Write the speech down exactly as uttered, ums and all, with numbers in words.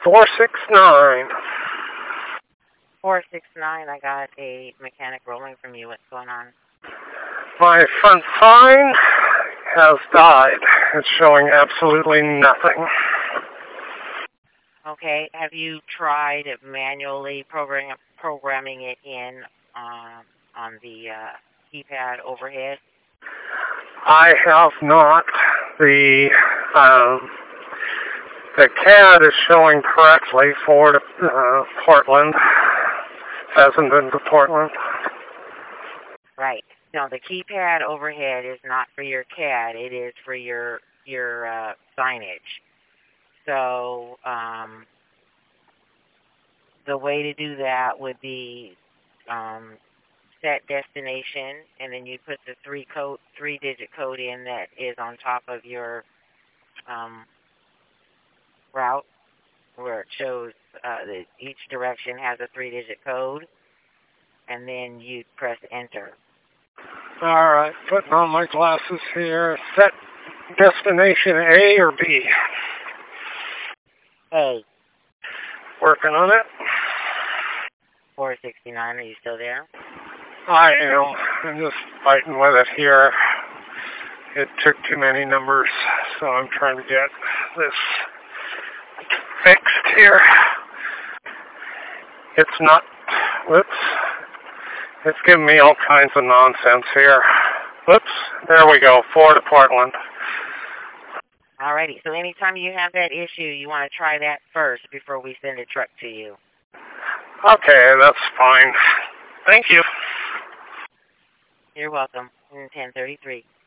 four six nine. four six nine, I got a mechanic rolling from you. What's going on? My front sign has died. It's showing absolutely nothing. Okay, have you tried manually program, programming it in uh, on the uh, keypad overhead? I have not. The um, the C A D is showing correctly for uh, Portland. Hasn't been to Portland. Right. No, the keypad overhead is not for your C A D. It is for your your uh, signage. So um, the way to do that would be um, set destination, and then you put the three code, three digit code in that is on top of your um, route, where it shows uh, that each direction has a three digit code, and then you press enter. All right, putting on my glasses here. Set destination A or B? A. Working on it. four sixty-nine, are you still there? I am. I'm just fighting with it here. It took too many numbers, so I'm trying to get this fixed here. It's not, whoops, it's giving me all kinds of nonsense here. Whoops, there we go, four to Portland. Alrighty, so anytime you have that issue, you want to try that first before we send a truck to you. Okay, that's fine. Thank you. You're welcome. ten thirty-three.